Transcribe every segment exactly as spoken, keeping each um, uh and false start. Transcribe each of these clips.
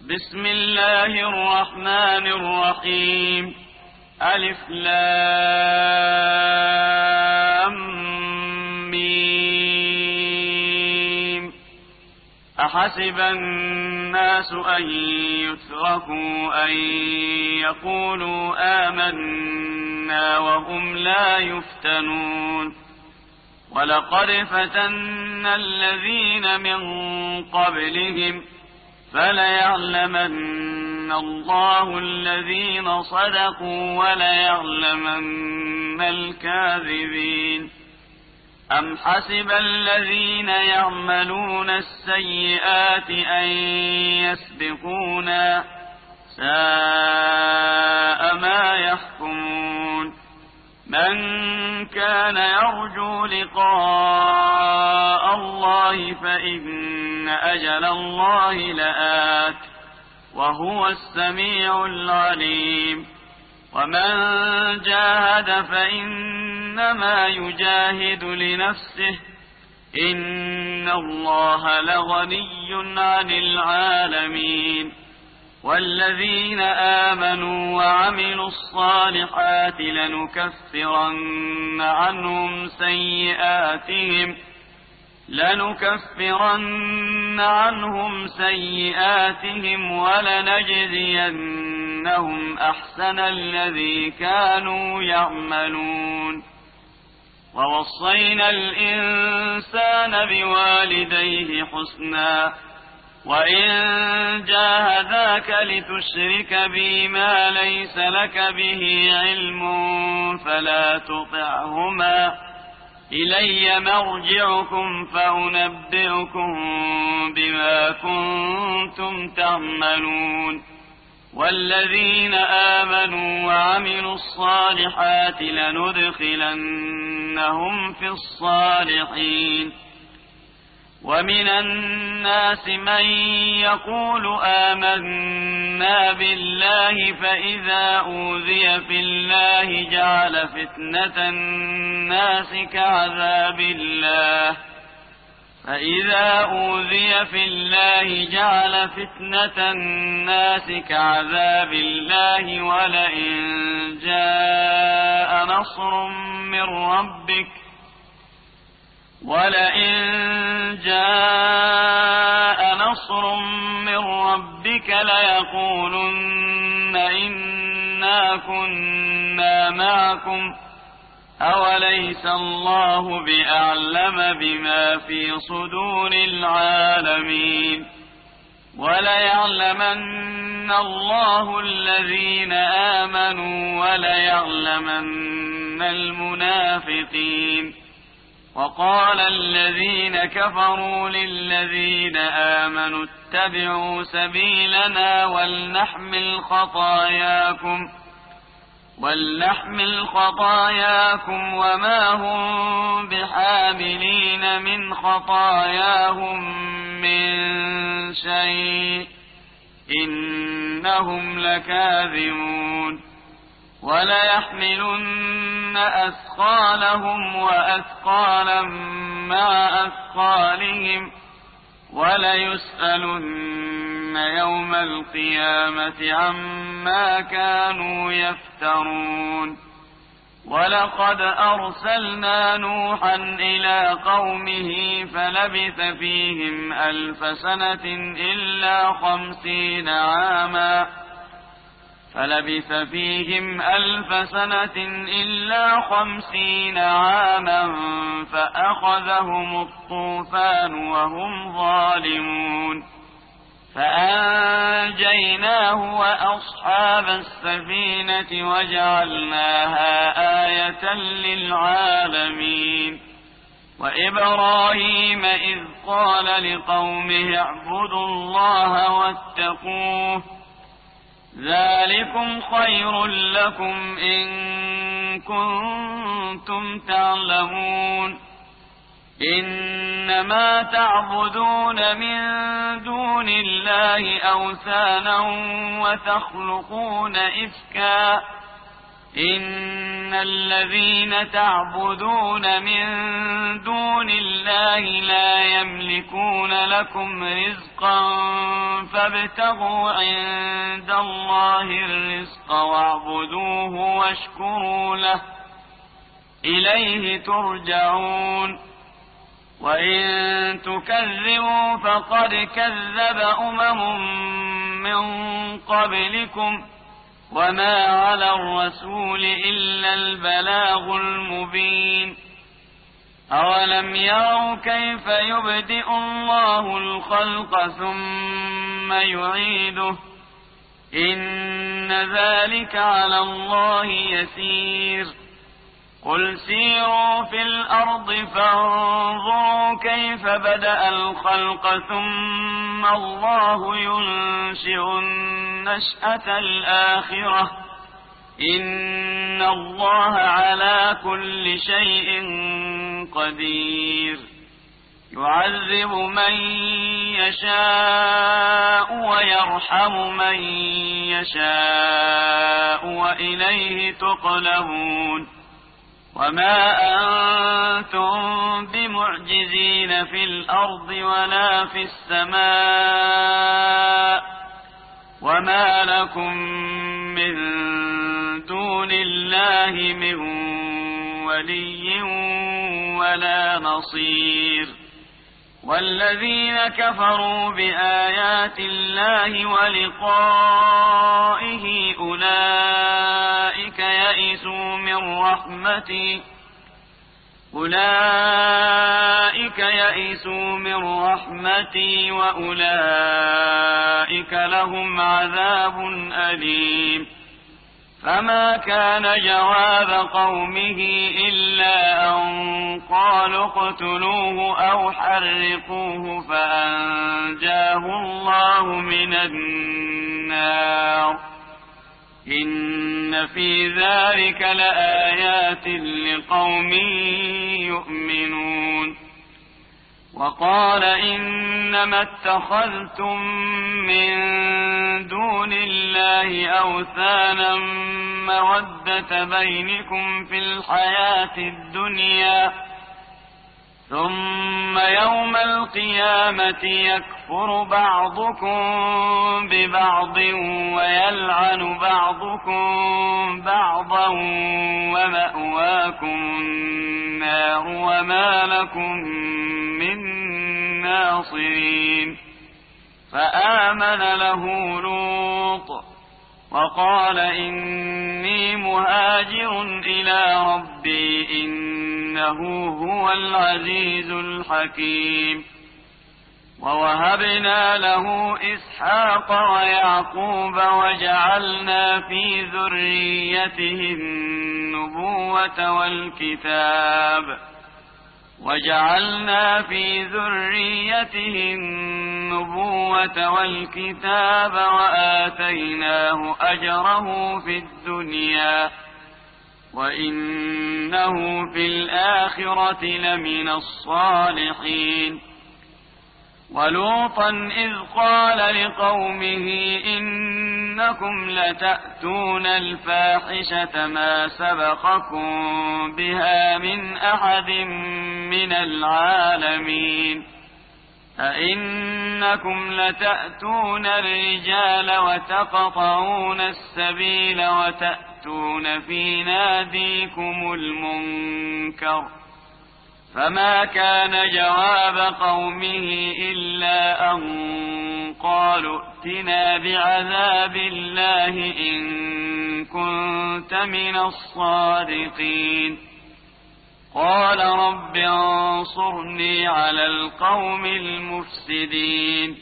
بسم الله الرحمن الرحيم. ألف لام ميم. أحسب الناس أن يتركوا أن يقولوا آمنا وهم لا يفتنون. ولقد فتنا الذين من قبلهم فليعلمن الله الذين صدقوا وليعلمن الكاذبين. أم حسب الذين يعملون السيئات أن يسبقونا ساء ما يحكمون. من كان يرجو لقاء الله فإن أجل الله لآت وهو السميع العليم. ومن جاهد فإنما يجاهد لنفسه إن الله لغني عن العالمين. والذين آمنوا وعملوا الصالحات لنكفرن عنهم سيئاتهم لنكفرن عنهم سيئاتهم ولنجزينهم أحسن الذي كانوا يعملون. ووصينا الإنسان بوالديه حسنا وإن جاهداك لتشرك بي ما ليس لك به علم فلا تطعهما إلي مرجعكم فأنبئكم بما كنتم تعملون. والذين آمنوا وعملوا الصالحات لندخلنهم في الصالحين. ومن الناس من يقول آمنا بالله فإذا أوذي في الله جعل فتنة الناس كعذاب الله فإذا أوذي في الله جعل فتنة الناس كعذاب الله ولئن جاء نصر من ربك ولئن جاء نصر من ربك ليقولن إنا كنا معكم أوليس الله بأعلم بما في صدور العالمين. وليعلمن الله الذين آمنوا وليعلمن المنافقين. وقال الذين كفروا للذين آمنوا اتبعوا سبيلنا ولنحمل خطاياكم ولنحمل خطاياكم وما هم بحاملين من خطاياهم من شيء إنهم لكاذبون. وليحملن أثقالهم وأثقالا مع أثقالهم وليسألن يوم القيامة عما كانوا يفترون. ولقد أرسلنا نوحا إلى قومه فلبث فيهم ألف سنة إلا خمسين عاما فلبث فيهم ألف سنة إلا خمسين عاما فأخذهم الطوفان وهم ظالمون فأنجيناه وأصحاب السفينة وجعلناها آية للعالمين. وإبراهيم إذ قال لقومه اعبدوا الله واتقوه ذلكم خير لكم إن كنتم تعلمون. إنما تعبدون من دون الله أوثانا وتخلقون إفكا إن الذين تعبدون من دون الله لا يملكون لكم رزقا فابتغوا عند الله الرزق واعبدوه واشكروا له إليه ترجعون وإن تكذبوا فقد كذب أمم من قبلكم وما على الرسول إلا البلاغ المبين أولم يروا كيف يبدئ الله الخلق ثم يعيده إن ذلك على الله يسير قل سيروا في الأرض فانظروا كيف بدأ الخلق ثم الله ينشئ النشأة الآخرة إن الله على كل شيء قدير يعذب من يشاء ويرحم من يشاء وإليه تقلبون وما أنتم بمعجزين في الأرض ولا في السماء وما لكم من دون الله من ولي ولا نصير والذين كفروا بآيات الله ولقائه أولئك يئسوا من رحمتي أولئك يئسوا من رحمتي وأولئك لهم عذاب أليم فما كان جواب قومه إلا أن قالوا اقتلوه أو حرقوه فأنجاه الله من النار إن في ذلك لآيات لقوم يؤمنون وقال إنما اتخذتم من دون الله أوثانا مودة بينكم في الحياة الدنيا ثم يوم القيامة يكفر بعضكم ببعض ويلعن بعضكم بعضا ومأواكم النار وما لكم من ناصرين فآمن له لوط وقال إني مهاجر إلى ربي إنه هو العزيز الحكيم ووهبنا له إسحاق ويعقوب وجعلنا في ذريته النبوة والكتاب وجعلنا في ذريته النبوة والكتاب وآتيناه أجره في الدنيا وإنه في الآخرة لمن الصالحين ولوطا إذ قال لقومه إنكم لتأتون الفاحشة ما سبقكم بها من أحد من العالمين أئنكم لتأتون الرجال وتقطعون السبيل وتأتون في ناديكم المنكر فما كان جواب قومه إلا أن قالوا ائتنا بعذاب الله إن كنت من الصادقين قال رب انصرني على القوم المفسدين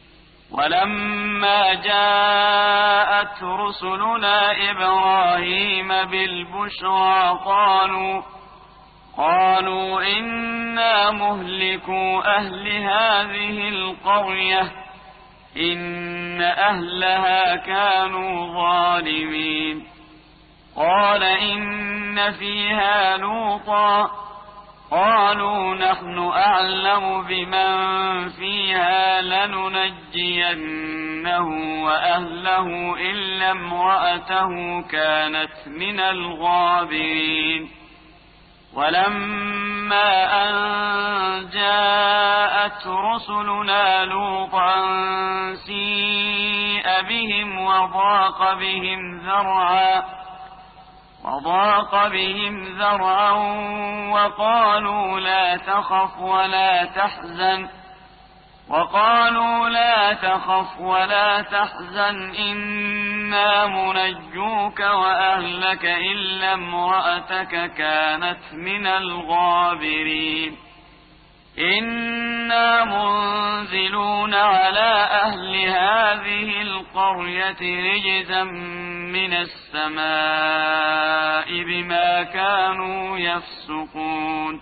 ولما جاءت رسلنا إبراهيم بالبشرى قالوا قالوا إنا مهلكوا أهل هذه القرية إن أهلها كانوا ظالمين قال إن فيها لوطا قالوا نحن أعلم بمن فيها لننجينه وأهله إلا امرأته كانت من الغابرين ولما أن جاءت رسلنا لوطا سيء بهم وضاق بهم ذرعا وضاق بهم ذرعا وقالوا لا تخف ولا تحزن وقالوا لا تخف ولا تحزن إنا منجوك وأهلك إلا امرأتك كانت من الغابرين إنا منزلون على أهل هذه القرية رجزا من السماء بما كانوا يفسقون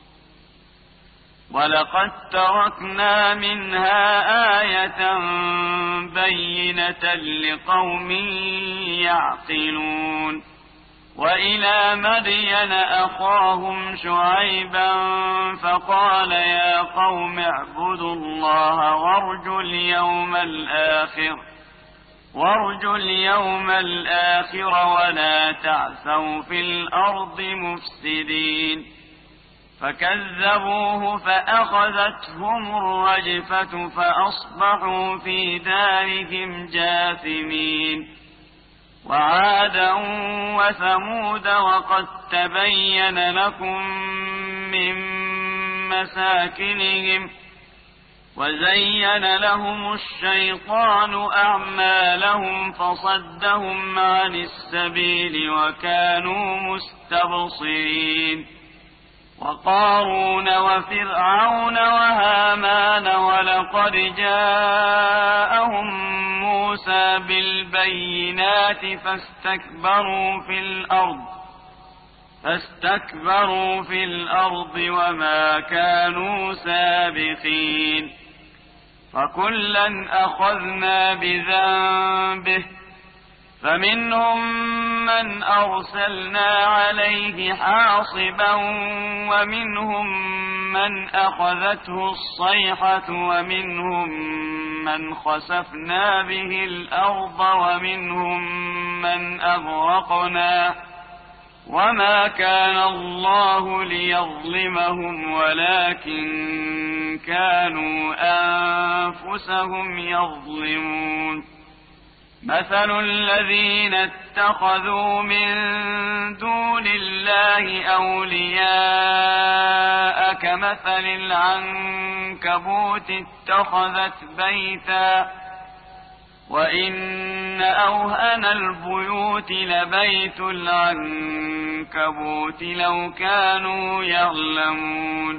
ولقد تركنا منها آية بينة لقوم يعقلون وإلى مدين أخاهم شعيبا فقال يا قوم اعبدوا الله وارجوا اليوم الآخر وارجوا اليوم الآخر ولا تعثوا في الأرض مفسدين فكذبوه فأخذتهم الرجفة فأصبحوا في دارهم جاثمين وعادا وثمود وقد تبين لكم من مساكنهم وزين لهم الشيطان أعمالهم فصدهم عن السبيل وكانوا مستبصرين وقارون وفرعون وهامان ولقد جاءهم موسى بالبينات فاستكبروا في الأرض فاستكبروا في الأرض وما كانوا سابقين فكلا أخذنا بذنبه فمنهم من أرسلنا عليه حاصبا ومنهم من أخذته الصيحة ومنهم من خسفنا به الأرض ومنهم من أغرقنا وما كان الله ليظلمهم ولكن كانوا أنفسهم يظلمون مثل الذين اتخذوا من دون الله أولياء كمثل العنكبوت اتخذت بيتا وإن أوهن البيوت لبيت العنكبوت لو كانوا يعلمون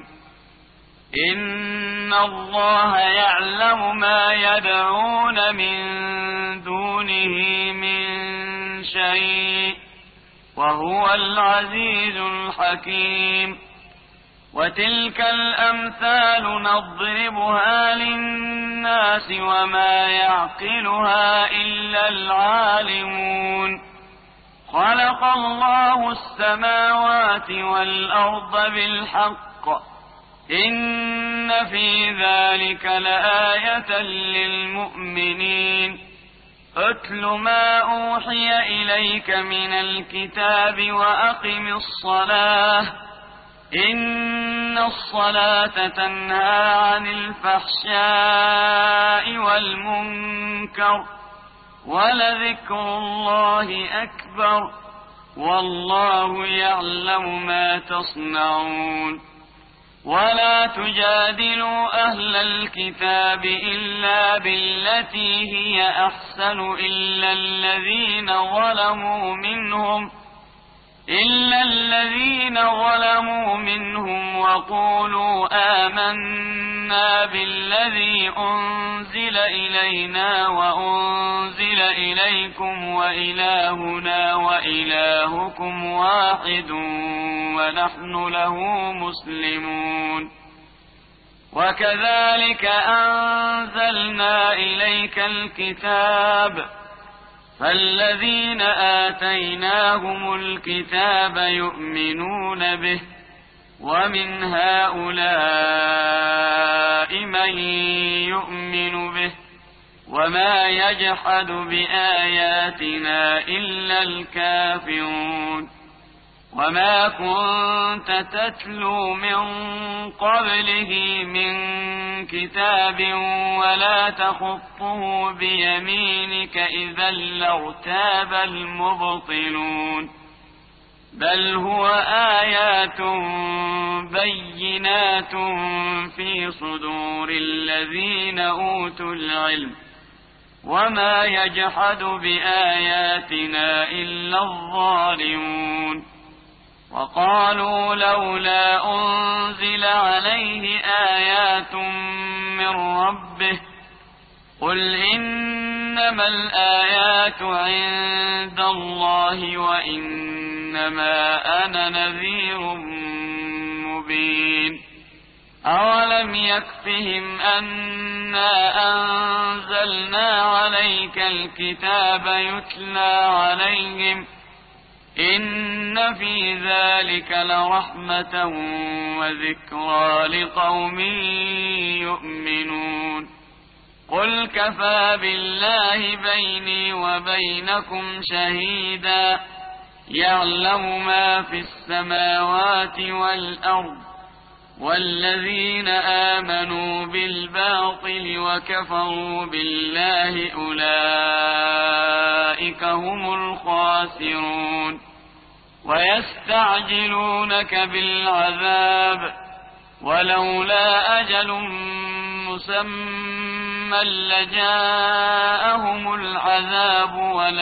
إن الله يعلم ما يدعون من دونه من شيء وهو العزيز الحكيم وتلك الأمثال نضربها للناس وما يعقلها إلا العالمون خلق الله السماوات والأرض بالحق إن في ذلك لآية للمؤمنين أتل ما أوحي إليك من الكتاب وأقم الصلاة إن الصلاة تنهى عن الفحشاء والمنكر ولذكر الله أكبر والله يعلم ما تصنعون ولا تجادلوا أهل الكتاب إلا بالتي هي أحسن إلا الذين ظلموا منهم إلا الذين ظلموا منهم وقولوا آمنا بالذي أنزل إلينا وأنزل إليكم وإلهنا وإلهكم واحد ونحن له مسلمون وكذلك أنزلنا إليك الكتاب فالذين آتيناهم الكتاب يؤمنون به ومن هؤلاء من يؤمن به وما يجحد بآياتنا إلا الكافرون وما كنت تتلو من قبله من كتاب ولا تخطه بيمينك إذا لارتاب المبطلون بل هو آيات بينات في صدور الذين أوتوا العلم وما يجحد بآياتنا إلا الظالمون وقالوا لولا أنزل عليه آيات من ربه قل إنما الآيات عند الله وإنما أنا نذير مبين أولم يكفهم أنا أنزلنا عليك الكتاب يتلى عليهم إن في ذلك لرحمة وذكرى لقوم يؤمنون قل كفى بالله بيني وبينكم شهيدا يعلم ما في السماوات والأرض والذين آمنوا بالباطل وكفروا بالله أولئك هم الخاسرون ويستعجلونك بالعذاب ولولا أجل مسمى لجاءهم العذاب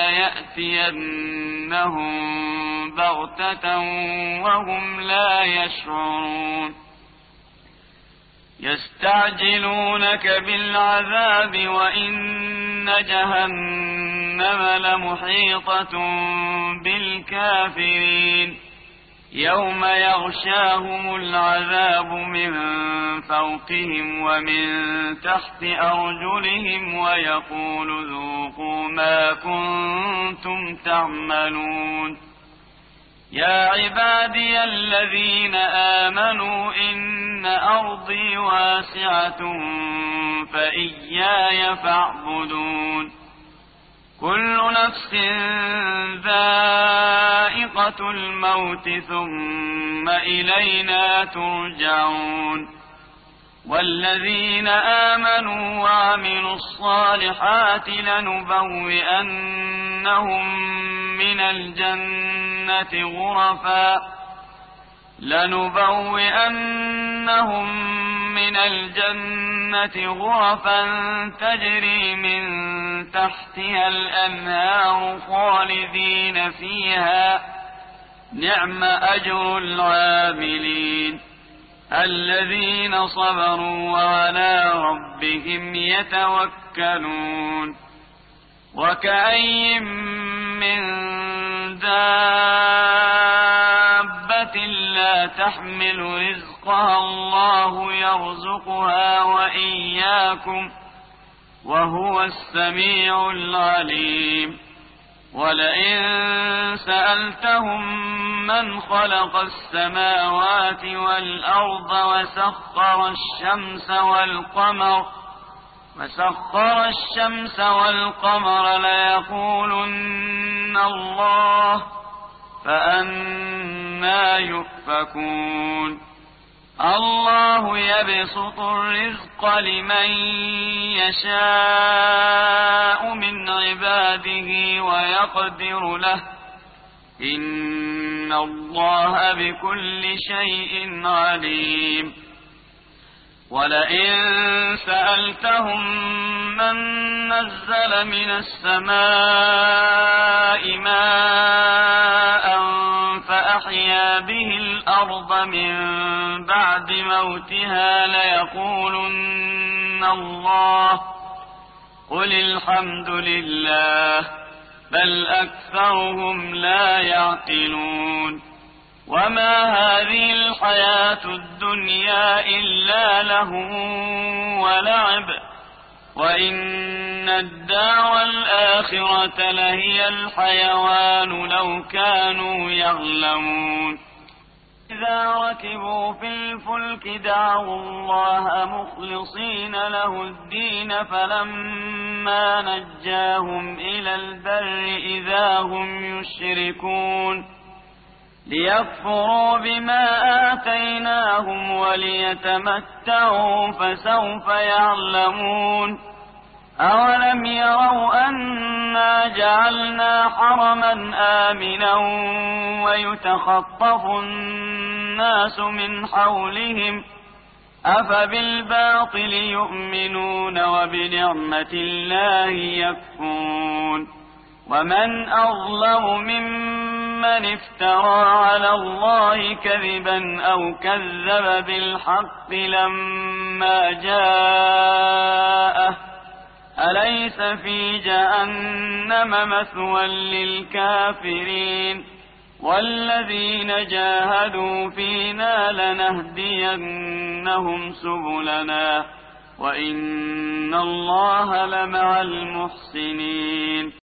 وليأتينهم بغتة وهم لا يشعرون يستعجلونك بالعذاب وإن جهنم لمحيطة بالكافرين يوم يغشاهم العذاب من فوقهم ومن تحت أرجلهم ويقول ذوقوا ما كنتم تعملون يا عبادي الذين آمنوا إن أرضي واسعة فإياي فاعبدون كل نفس ذائقة الموت ثم إلينا ترجعون والذين آمنوا وعملوا الصالحات لنبوئنهم من الجنة غرفا لنبوئنهم من الجنة غرفا تجري من تحتها الأنهار خالدين فيها نعم أجر العاملين الذين صبروا وعلى ربهم يتوكلون وكأي من دابة لا تحمل رزقها الله يرزقها وإياكم وهو السميع العليم ولئن سألتهم من خلق السماوات والأرض وسخر الشمس والقمر وسخر الشمس والقمر ليقولن الله فأنى يؤفكون الله يبسط الرزق لمن يشاء من عباده ويقدر له إن الله بكل شيء عليم ولئن سألتهم من نزل من السماء ماء فأحيا به الأرض من بعد موتها ليقولن الله قل الحمد لله بل أكثرهم لا يعقلون وما هذه الحياة الدنيا إلا لهو ولعب وإن الدار الآخرة لهي الحيوان لو كانوا يعلمون إذا ركبوا في الفلك دعوا الله مخلصين له الدين فلما نجاهم إلى البر إذا هم يشركون ليكفروا بما آتيناهم وليتمتعوا فسوف يعلمون أولم يروا أنا جعلنا حرما آمنا ويتخطف الناس من حولهم أفبالباطل يؤمنون وبنعمة الله يكفرون ومن أظلم ممن افترى على الله كذبا أو كذب بالحق لما جاءه أليس في جهنم مثوى للكافرين والذين جاهدوا فينا لنهدينهم سبلنا وإن الله لمع المحسنين